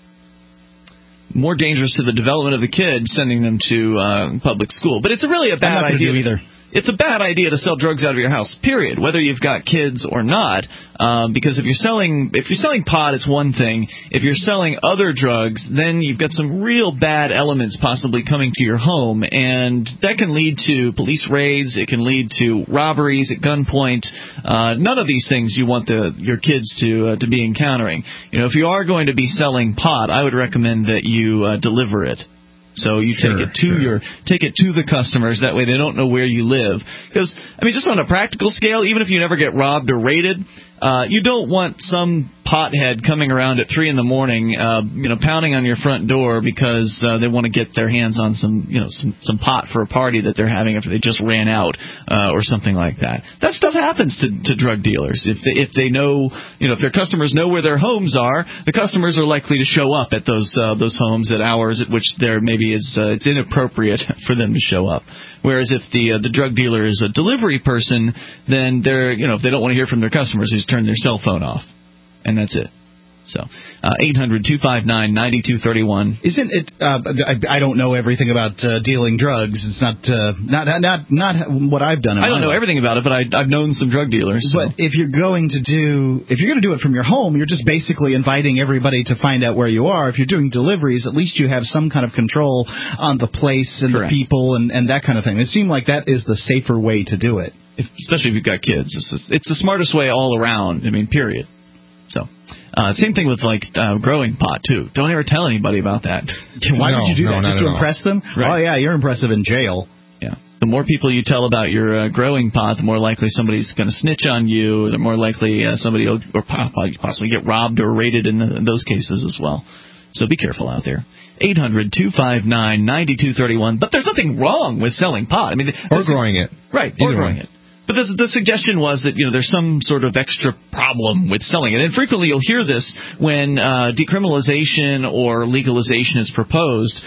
More dangerous to the development of the kid sending them to uh, public school. But it's really a bad I'm not idea. Do either. It's a bad idea to sell drugs out of your house, period, whether you've got kids or not. Um, because if you're selling if you're selling pot, it's one thing. If you're selling other drugs, then you've got some real bad elements possibly coming to your home, and that can lead to police raids. It can lead to robberies at gunpoint. Uh, none of these things you want the your kids to uh, to be encountering. You know, if you are going to be selling pot, I would recommend that you uh, deliver it. So you take sure, it to sure. your take it to the customers. That way they don't know where you live. Because, I mean, just on a practical scale, even if you never get robbed or raided, uh, you don't want some pothead coming around at three in the morning, uh, you know, pounding on your front door because uh, they want to get their hands on some, you know, some, some pot for a party that they're having after they just ran out uh, or something like that. That stuff happens to, to drug dealers. If they, if they know, you know, if their customers know where their homes are, the customers are likely to show up at those uh, those homes at hours at which there maybe is uh, it's inappropriate for them to show up. Whereas if the uh, the drug dealer is a delivery person, then they're, you know, if they don't want to hear from their customers, they just turn their cell phone off. And that's it. So, uh, eight hundred two five nine nine two three one. Isn't it? Uh, I, I don't know everything about uh, dealing drugs. It's not, uh, not not not what I've done. In I don't know life. everything about it, but I, I've known some drug dealers. So. But if you're going to do, if you're going to do it from your home, you're just basically inviting everybody to find out where you are. If you're doing deliveries, at least you have some kind of control on the place and Correct. the people and, and that kind of thing. It seemed like that is the safer way to do it. If, especially if you've got kids, it's, it's the smartest way all around. I mean, period. So. Uh, same thing with, like, uh, growing pot, too. Don't ever tell anybody about that. Why no, would you do no, that? Just to impress them? Right. Oh, yeah, you're impressive in jail. Yeah. The more people you tell about your uh, growing pot, the more likely somebody's going to snitch on you. The more likely uh, somebody will or possibly get robbed or raided in, in those cases as well. So be careful out there. eight hundred two five nine nine two three one. But there's nothing wrong with selling pot. I mean, or growing it. Right, or growing it. But the, the suggestion was that, you know, there's some sort of extra problem with selling it. And frequently you'll hear this when uh, decriminalization or legalization is proposed.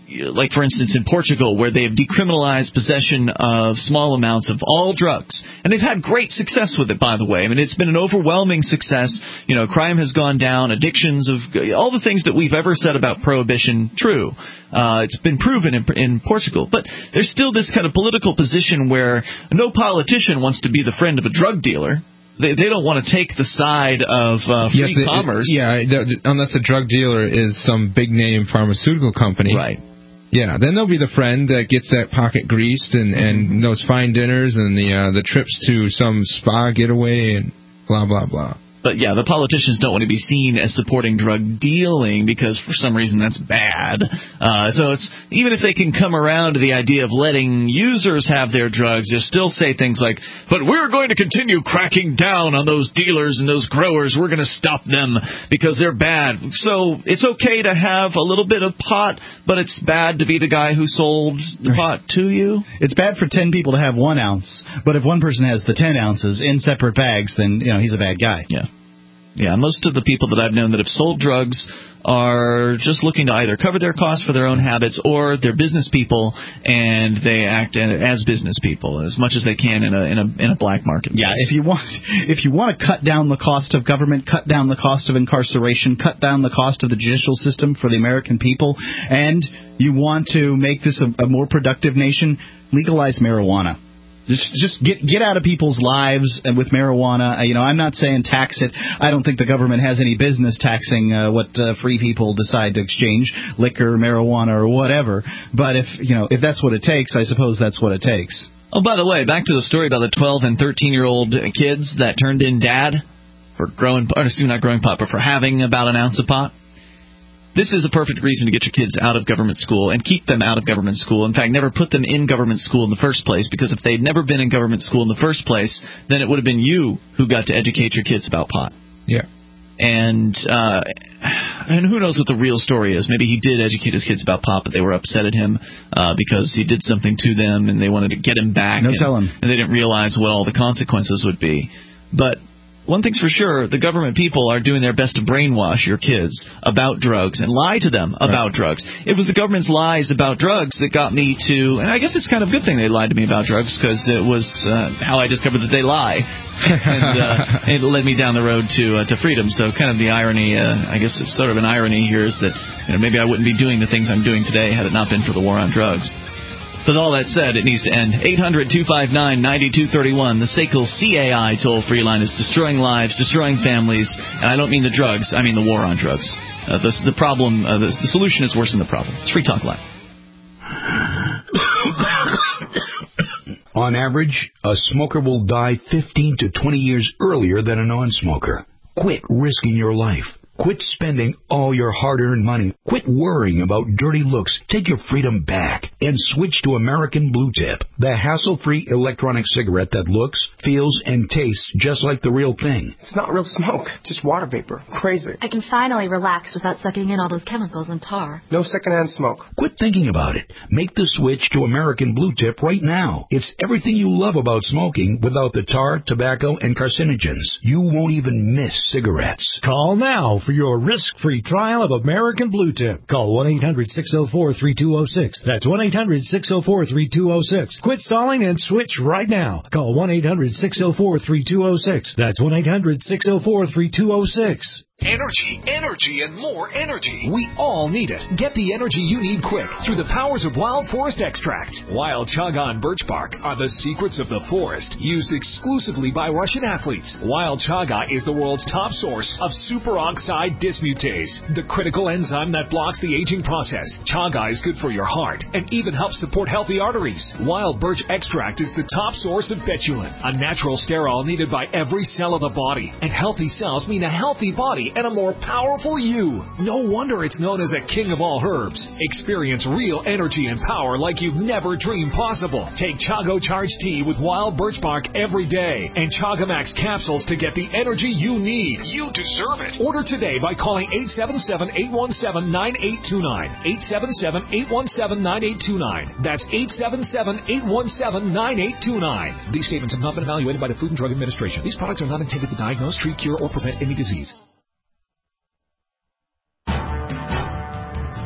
like, for instance, in Portugal, where they have decriminalized possession of small amounts of all drugs. And they've had great success with it, by the way. I mean, it's been an overwhelming success. You know, crime has gone down, addictions, of all the things that we've ever said about prohibition, true. Uh, it's been proven in, in Portugal. But there's still this kind of political position where no politician wants to be the friend of a drug dealer. They, they don't want to take the side of uh, free yeah, commerce. Yeah, unless a drug dealer is some big-name pharmaceutical company. Right. Yeah, then there'll be the friend that gets that pocket greased and, and those fine dinners and the uh, the trips to some spa getaway and blah, blah, blah. But, yeah, the politicians don't want to be seen as supporting drug dealing because, for some reason, that's bad. Uh, so it's even if they can come around to the idea of letting users have their drugs, they'll still say things like, but we're going to continue cracking down on those dealers and those growers. We're going to stop them because they're bad. So it's okay to have a little bit of pot, but it's bad to be the guy who sold the pot to you? It's bad for ten people to have one ounce, but if one person has the ten ounces in separate bags, then, you know, he's a bad guy. Yeah. Yeah, most of the people that I've known that have sold drugs are just looking to either cover their costs for their own habits or they're business people and they act as business people as much as they can in a in a in a black market. Yeah, if you want if you want to cut down the cost of government, cut down the cost of incarceration, cut down the cost of the judicial system for the American people, and you want to make this a, a more productive nation, legalize marijuana. Just just get get out of people's lives with marijuana. You know, I'm not saying tax it. I don't think the government has any business taxing uh, what uh, free people decide to exchange, liquor, marijuana, or whatever. But if you know if that's what it takes, I suppose that's what it takes. Oh, by the way, back to the story about the twelve and thirteen-year-old kids that turned in dad for growing, or excuse me, not growing pot, but for having about an ounce of pot. This is a perfect reason to get your kids out of government school and keep them out of government school. In fact, never put them in government school in the first place, because if they'd never been in government school in the first place, then it would have been you who got to educate your kids about pot. Yeah. And uh, and who knows what the real story is. Maybe he did educate his kids about pot, but they were upset at him uh, because he did something to them and they wanted to get him back. No and, telling. And they didn't realize what all the consequences would be. But one thing's for sure, the government people are doing their best to brainwash your kids about drugs and lie to them about right. drugs. It was the government's lies about drugs that got me to, and I guess it's kind of a good thing they lied to me about drugs, because it was uh, how I discovered that they lie. and uh, it led me down the road to uh, to freedom. So kind of the irony, uh, I guess it's sort of an irony here, is that you know, maybe I wouldn't be doing the things I'm doing today had it not been for the war on drugs. With all that said, it needs to end. eight hundred two five nine nine two three one. The S A C L C A I toll-free line is destroying lives, destroying families, and I don't mean the drugs. I mean the war on drugs. Uh, the, the problem, uh, the, the solution is worse than the problem. It's Free Talk Live. On average, a smoker will die fifteen to twenty years earlier than a non-smoker. Quit risking your life. Quit spending all your hard-earned money. Quit worrying about dirty looks. Take your freedom back and switch to American Blue Tip, the hassle-free electronic cigarette that looks, feels, and tastes just like the real thing. It's not real smoke, just water vapor. Crazy. I can finally relax without sucking in all those chemicals and tar. No secondhand smoke. Quit thinking about it. Make the switch to American Blue Tip right now. It's everything you love about smoking without the tar, tobacco, and carcinogens. You won't even miss cigarettes. Call now for your risk-free trial of American Blue Tip. Call one eight hundred six oh four three two oh six. That's one eight hundred six oh four three two oh six. Quit stalling and switch right now. Call one eight hundred six oh four three two oh six. That's one eight hundred six oh four three two oh six. Energy, energy, and more energy. We all need it. Get the energy you need quick through the powers of Wild Forest Extracts. Wild Chaga and birch bark are the secrets of the forest, used exclusively by Russian athletes. Wild Chaga is the world's top source of superoxide dismutase, the critical enzyme that blocks the aging process. Chaga is good for your heart and even helps support healthy arteries. Wild birch extract is the top source of betulin, a natural sterol needed by every cell of the body. And healthy cells mean a healthy body and a more powerful you. No wonder it's known as a king of all herbs. Experience real energy and power like you've never dreamed possible. Take Chago Charge Tea with wild birch bark every day and Chagamax capsules to get the energy you need. You deserve it. Order today by calling eight seven seven, eight one seven, nine eight two nine. eight seven seven, eight one seven, nine eight two nine. That's eight seven seven, eight one seven, nine eight two nine. These statements have not been evaluated by the Food and Drug Administration. These products are not intended to diagnose, treat, cure, or prevent any disease.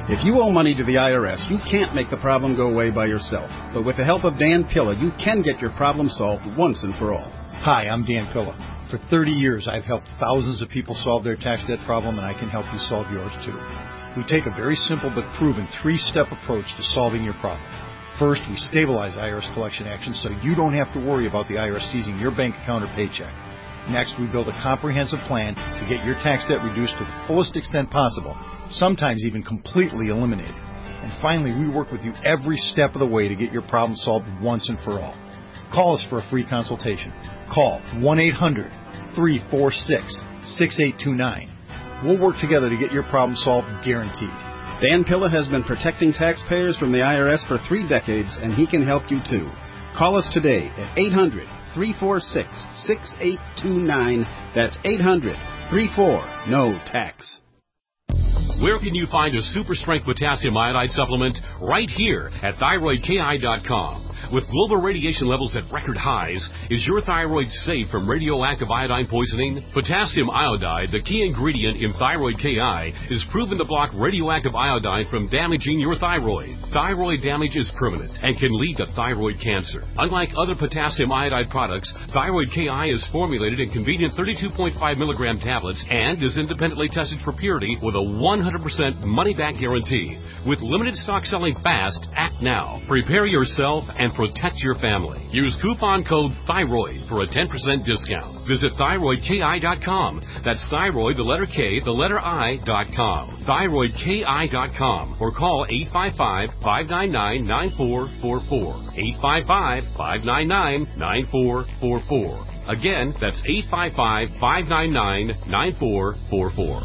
If you owe money to the I R S, you can't make the problem go away by yourself. But with the help of Dan Pilla, you can get your problem solved once and for all. Hi, I'm Dan Pilla. For thirty years, I've helped thousands of people solve their tax debt problem, and I can help you solve yours too. We take a very simple but proven three-step approach to solving your problem. First, we stabilize I R S collection actions so you don't have to worry about the I R S seizing your bank account or paycheck. Next, we build a comprehensive plan to get your tax debt reduced to the fullest extent possible, sometimes even completely eliminated. And finally, we work with you every step of the way to get your problem solved once and for all. Call us for a free consultation. Call one eight hundred, three four six, six eight two nine. We'll work together to get your problem solved, guaranteed. Dan Pilla has been protecting taxpayers from the I R S for three decades, and he can help you too. Call us today at eight hundred, three four six, six eight two nine. That's eight hundred, three four, N O tax. Where can you find a super strength potassium iodide supplement? Right here at thyroid K I dot com. With global radiation levels at record highs, is your thyroid safe from radioactive iodine poisoning? Potassium iodide, the key ingredient in Thyroid K I, is proven to block radioactive iodine from damaging your thyroid. Thyroid damage is permanent and can lead to thyroid cancer. Unlike other potassium iodide products, Thyroid K I is formulated in convenient thirty-two point five milligram tablets and is independently tested for purity with a one hundred percent money-back guarantee. With limited stock selling fast, act now. Prepare yourself and protect your family. Use coupon code THYROID for a ten percent discount. Visit thyroid K I dot com. That's thyroid, the letter K, the letter I, dot com. thyroid K I dot com. Or call eight five five, five nine nine, nine four four four. eight five five, five nine nine, nine four four four. Again, that's eight five five, five nine nine, nine four four four.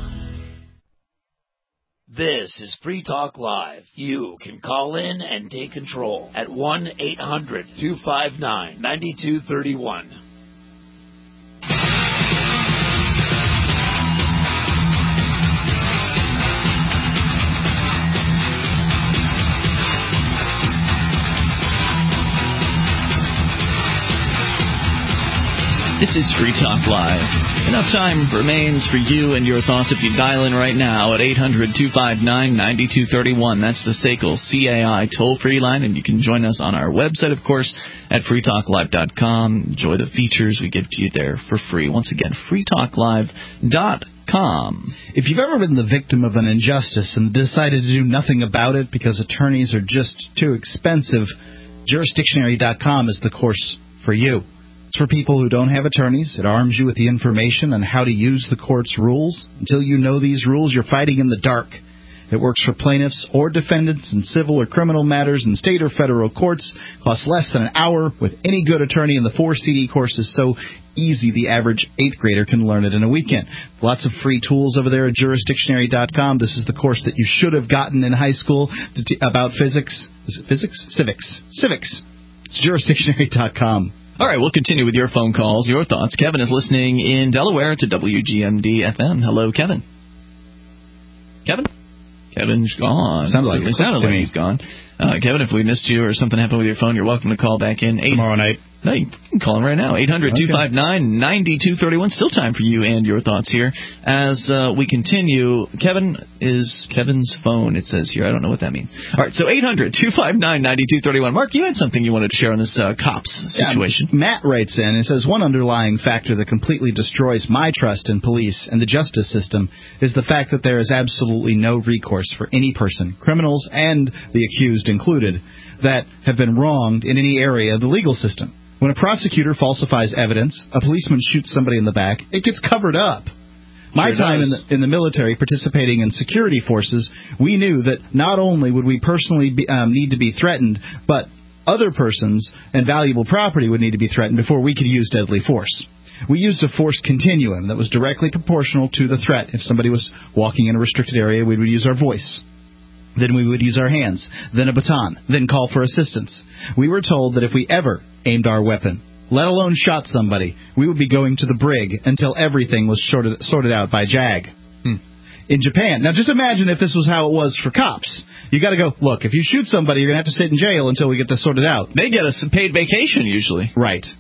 This is Free Talk Live. You can call in and take control at one eight hundred, two five nine, nine two three one. This is Free Talk Live. Enough time remains for you and your thoughts if you dial in right now at eight hundred, two five nine, nine two three one. That's the S A C L C A I toll-free line, and you can join us on our website, of course, at free talk live dot com. Enjoy the features we give to you there for free. Once again, free talk live dot com. If you've ever been the victim of an injustice and decided to do nothing about it because attorneys are just too expensive, jurisdictionary dot com is the course for you. It's for people who don't have attorneys. It arms you with the information on how to use the court's rules. Until you know these rules, you're fighting in the dark. It works for plaintiffs or defendants in civil or criminal matters in state or federal courts. Costs less than an hour with any good attorney, and the four C D course is so easy the average eighth grader can learn it in a weekend. Lots of free tools over there at jurisdictionary dot com. This is the course that you should have gotten in high school to t- about physics. Is it physics? Civics. Civics. It's jurisdictionary dot com. All right, we'll continue with your phone calls, your thoughts. Kevin is listening in Delaware to W G M D F M. Hello, Kevin. Kevin? Kevin's gone. Sounds like, it sounded like he's gone. Uh, Kevin, if we missed you or something happened with your phone, you're welcome to call back in. Eight, Tomorrow night. No, you can call him right now. eight hundred, two five nine, nine two three one. Still time for you and your thoughts here. As uh, we continue, Kevin is Kevin's phone, it says here. I don't know what that means. All right, so eight hundred, two five nine, nine two three one. Mark, you had something you wanted to share on this uh, cops situation. Yeah, Matt writes in and says, one underlying factor that completely destroys my trust in police and the justice system is the fact that there is absolutely no recourse for any person, criminals and the accused included, that have been wronged in any area of the legal system. When a prosecutor falsifies evidence, a policeman shoots somebody in the back, it gets covered up. My Sure time in does. the, in the military participating in security forces, we knew that not only would we personally be, um, need to be threatened, but other persons and valuable property would need to be threatened before we could use deadly force. We used a force continuum that was directly proportional to the threat. If somebody was walking in a restricted area, we would use our voice. Then we would use our hands, then a baton, then call for assistance. We were told that if we ever aimed our weapon, let alone shot somebody, we would be going to the brig until everything was sorted, sorted out by JAG. Hmm. In Japan, now just imagine if this was how it was for cops. You got to go, look, if you shoot somebody, you're going to have to sit in jail until we get this sorted out. They get a paid vacation usually. Right.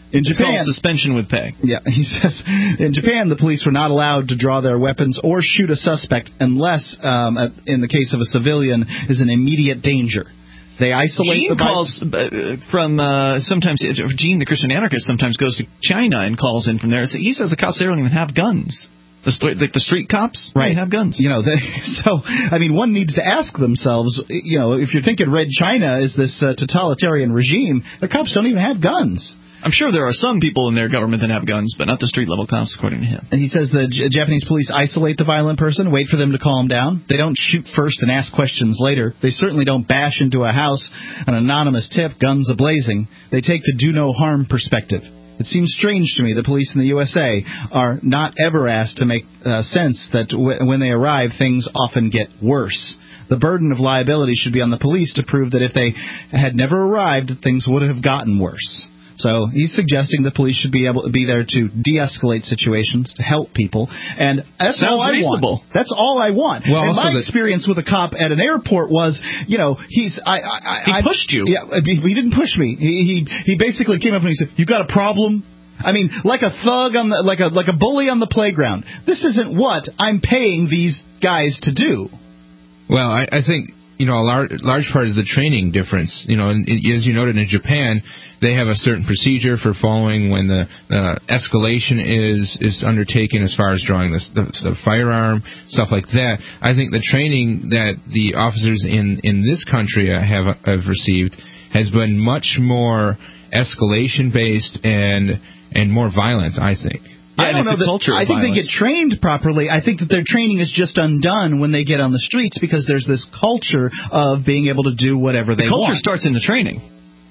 In It's Japan, called suspension with pay. Yeah, he says, in Japan, the police were not allowed to draw their weapons or shoot a suspect unless, um, in the case of a civilian, is an immediate danger. They isolate Gene the calls uh, from uh, sometimes. Gene, the Christian anarchist, sometimes goes to China and calls in from there. He says the cops there don't even have guns. The, st- like the street cops, right? They have guns. You know, they, so I mean, one needs to ask themselves. You know, if you're thinking Red China is this uh, totalitarian regime, the cops don't even have guns. I'm sure there are some people in their government that have guns, but not the street-level cops, according to him. And he says the J- Japanese police isolate the violent person, wait for them to calm down. They don't shoot first and ask questions later. They certainly don't bash into a house, an anonymous tip, guns a-blazing. They take the do-no-harm perspective. It seems strange to me the police in the U S A are not ever asked to make uh, sense that w- when they arrive, things often get worse. The burden of liability should be on the police to prove that if they had never arrived, things would have gotten worse. So he's suggesting the police should be able to be there to de-escalate situations, to help people, and that's Sounds all I reasonable. want. That's all I want. Well, and my the- experience with a cop at an airport was, you know, he's I I, I He I, pushed you. Yeah, he, he didn't push me. He, he he basically came up and he said, "You got a problem?" I mean, like a thug on the like a like a bully on the playground. This isn't what I'm paying these guys to do. Well, I, I think, you know, a large, large part is the training difference. You know, and as you noted, in Japan, they have a certain procedure for following when the uh, escalation is is undertaken as far as drawing this, the, the firearm, stuff like that. I think the training that the officers in, in this country have have received has been much more escalation-based and and more violent, I think. I don't know that, I think they get trained properly. I think that their training is just undone when they get on the streets because there's this culture of being able to do whatever they want. The culture want. starts in the training.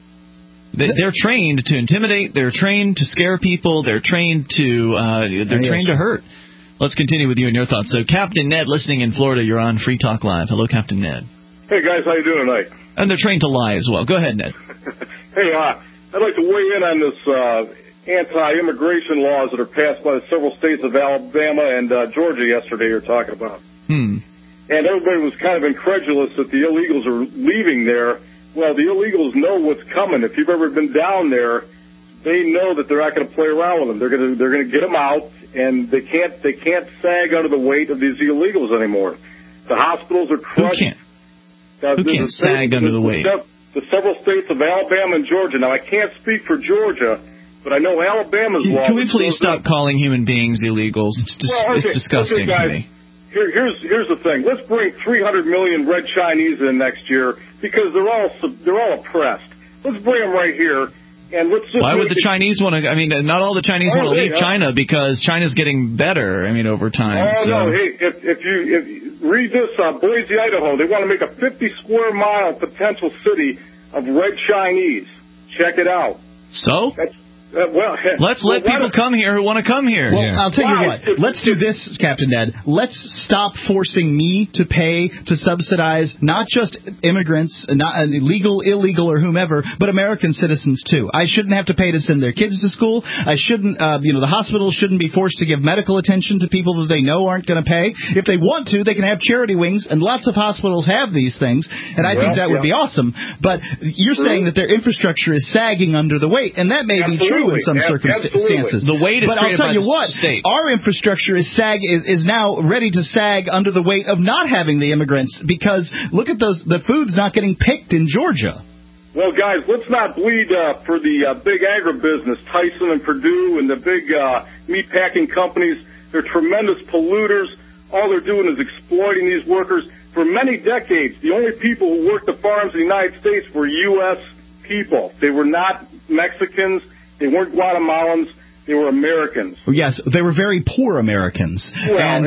They, they're trained to intimidate. They're trained to scare people. They're trained to uh, they're yes. trained to hurt. Let's continue with you and your thoughts. So, Captain Ned, listening in Florida, you're on Free Talk Live. Hello, Captain Ned. Hey guys, how you doing tonight? And they're trained to lie as well. Go ahead, Ned. Hey, uh, I'd like to weigh in on this uh, anti-immigration laws that are passed by several states of Alabama and uh, Georgia yesterday you're talking about. Hmm. And everybody was kind of incredulous that the illegals are leaving there. Well, the illegals know what's coming. If you've ever been down there, they know that they're not going to play around with them. They're going to they're going to get them out, and they can't they can't sag under the weight of these illegals anymore. The hospitals are crushed. Who can't? Uh, Who can't sag under the weight? The, the several states of Alabama and Georgia. Now, I can't speak for Georgia, but I know Alabama's Can, law. can we please stop calling human beings illegals? It's, dis- well, okay, it's disgusting okay, guys, to me. Here, here's here's the thing. Let's bring three hundred million red Chinese in next year because they're all they're all oppressed. Let's bring them right here. And let's just Why would the it, Chinese want to? I mean, not all the Chinese oh, want to hey, leave uh, China because China's getting better. I mean, over time. Oh so. no! Hey, if if you if you read this, uh, Boise, Idaho, they want to make a fifty square mile potential city of red Chinese. Check it out. So. That's, Uh, well, let's let well, people come here who want to come here. Well, yeah. I'll tell you what. Let's do this, Captain Ned. Let's stop forcing me to pay to subsidize not just immigrants, not legal, illegal, or whomever, but American citizens too. I shouldn't have to pay to send their kids to school. I shouldn't, uh, you know, the hospitals shouldn't be forced to give medical attention to people that they know aren't going to pay. If they want to, they can have charity wings, and lots of hospitals have these things, and I well, think that would yeah. be awesome. But you're True. saying that their infrastructure is sagging under the weight, and that may Absolutely. be true in some Ab- circumstances. The weight is but I'll created tell by you the what, state. our infrastructure is sag is, is now ready to sag under the weight of not having the immigrants because look at those the food's not getting picked in Georgia. Well, guys, let's not bleed uh, for the uh, big agribusiness, Tyson and Purdue and the big uh, meat packing companies. They're tremendous polluters. All they're doing is exploiting these workers. For many decades, the only people who worked the farms in the United States were U S people. They were not Mexicans. They weren't Guatemalans. They were Americans. Yes, they were very poor Americans. Well, and,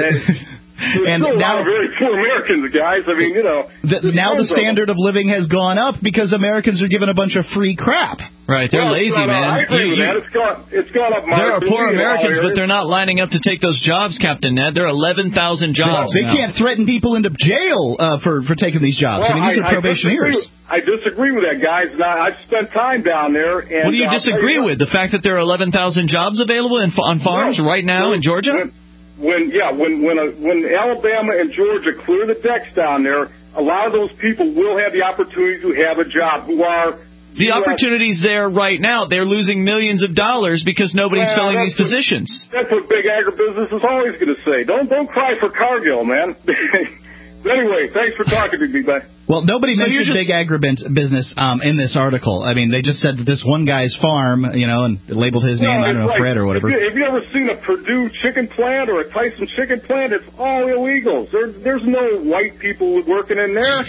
and and still now a lot of very poor Americans, guys. I mean, you know. The, now the standard of living has gone up because Americans are given a bunch of free crap. Right, they're well, lazy, not, man. I agree You, with you, that. It's gone, it's gone up. there are poor Americans, but areas. they're not lining up to take those jobs, Captain Ned. There are eleven thousand jobs. They now. can't threaten people into jail uh, for, for taking these jobs. Well, I mean, these I, are probationers. I disagree, I disagree with that, guys. Now, I've spent time down there. And, what do you uh, disagree you with? The fact that there are eleven thousand jobs available in, on farms no, right now when, in Georgia? When, when yeah, when when, uh, when Alabama and Georgia clear the decks down there, a lot of those people will have the opportunity to have a job who are The opportunity's there right now. They're losing millions of dollars because nobody's Well, filling that's these what- positions. That's what big agribusiness is always going to say. Don't don't cry for Cargill, man. But anyway, thanks for talking to me, man. Well, nobody So mentioned you're just- big agribusiness um, in this article. I mean, they just said that this one guy's farm, you know, and labeled his name, No, I don't know, it's Fred or like, whatever. Have you, have you ever seen a Purdue chicken plant or a Tyson chicken plant? It's all illegals. There, there's no white people working in there.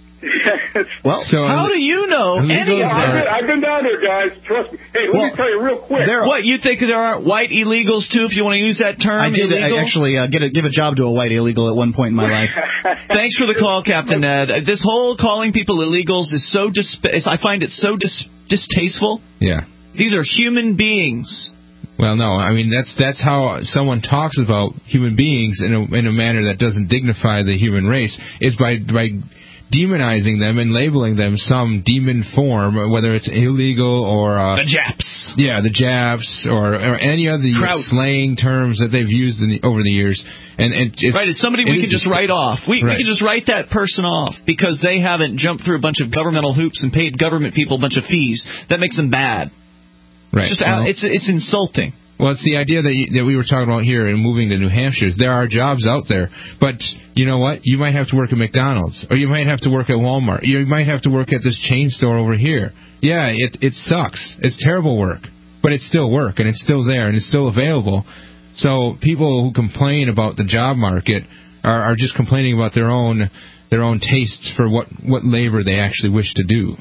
Well, So How do you know any of Yeah, I've, that? been, I've been down there, guys. Trust me. Hey, let Well, me tell you real quick. What, you think there aren't white illegals, too, if you want to use that term? I did illegal? I actually uh, get a, give a job to a white illegal at one point in my life. Thanks for the call, Captain Ned. Uh, This whole calling people illegals is so dis- I find it so dis- distasteful. Yeah. These are human beings. Well, no, I mean that's that's how someone talks about human beings in a in a manner that doesn't dignify the human race is by by demonizing them and labeling them some demon form, whether it's illegal or uh, The Japs. yeah, the Japs or, or any other Krauts. slang terms that they've used in the, over the years. And, and it's, Right, it's somebody we it can is- just write off. We, Right. we can just write that person off because they haven't jumped through a bunch of governmental hoops and paid government people a bunch of fees. That makes them bad. Right. It's just Well- out, it's it's insulting. Well, it's the idea that you, that we were talking about here in moving to New Hampshire. There are jobs out there, but you know what? You might have to work at McDonald's, or you might have to work at Walmart. You might have to work at this chain store over here. Yeah, it it sucks. It's terrible work, but it's still work, and it's still there, and it's still available. So people who complain about the job market are, are just complaining about their own their own tastes for what, what labor they actually wish to do.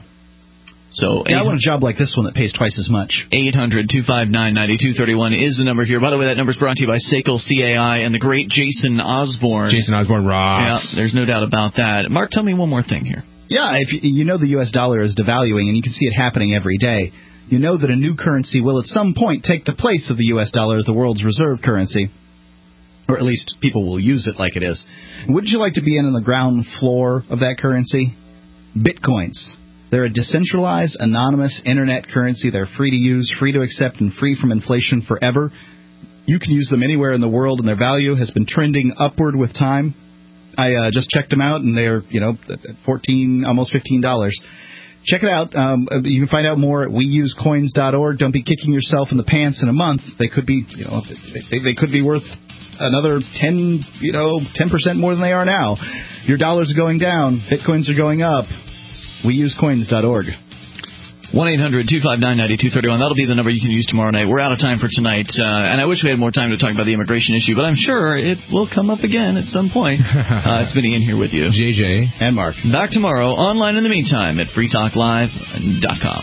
So Yeah, I want a job like this one that pays twice as much. eight hundred two five nine nine two three one is the number here. By the way, that number is brought to you by Sekel C A I and the great Jason Osborne. Jason Osborne rocks. Yeah, there's no doubt about that. Mark, tell me one more thing here. Yeah, if you, you know the U S dollar is devaluing, and you can see it happening every day, you know that a new currency will at some point take the place of the U S dollar as the world's reserve currency. Or at least people will use it like it is. Wouldn't you like to be in on the ground floor of that currency? Bitcoins. They're a decentralized, anonymous internet currency. They're free to use, free to accept, and free from inflation forever. You can use them anywhere in the world, and their value has been trending upward with time. I uh, just checked them out, and they're, you know, at fourteen, almost fifteen dollars. Check it out. Um, you can find out more at we use coins dot org. Don't be kicking yourself in the pants in a month. They could be, you know, they, they could be worth another ten, you know, ten percent more than they are now. Your dollars are going down. Bitcoins are going up. we use coins dot org. one eight hundred two five nine nine two three one. That'll be the number you can use tomorrow night. We're out of time for tonight, uh, and I wish we had more time to talk about the immigration issue, but I'm sure it will come up again at some point. Uh, it's Vinny in here with you. J J. And Mark. Back tomorrow, online in the meantime at free talk live dot com.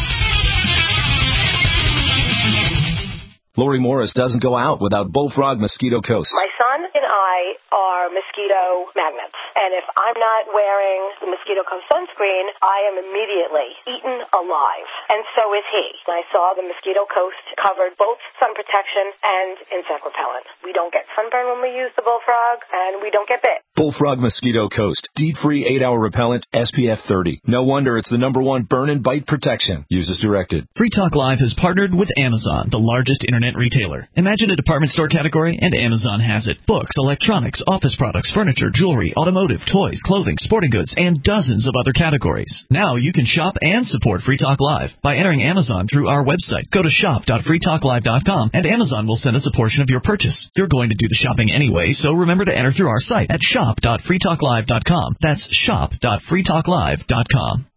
Lori Morris doesn't go out without Bullfrog Mosquito Coast. My son and I are mosquito magnets, and if I'm not wearing the Mosquito Coast sunscreen, I am immediately eaten alive, and so is he. I saw the Mosquito Coast covered both sun protection and insect repellent. We don't get sunburn when we use the Bullfrog, and we don't get bit. Bullfrog Mosquito Coast. Deep-free eight hour repellent, S P F thirty. No wonder it's the number one burn and bite protection. Use as directed. Free Talk Live has partnered with Amazon, the largest internet retailer. Imagine a department store category, and Amazon has it. Books, electronics, office products, furniture, jewelry, automotive, toys, clothing, sporting goods, and dozens of other categories. Now you can shop and support Free Talk Live by entering Amazon through our website. Go to shop dot free talk live dot com, and Amazon will send us a portion of your purchase. You're going to do the shopping anyway, so remember to enter through our site at shop dot free talk live dot com. That's shop dot free talk live dot com.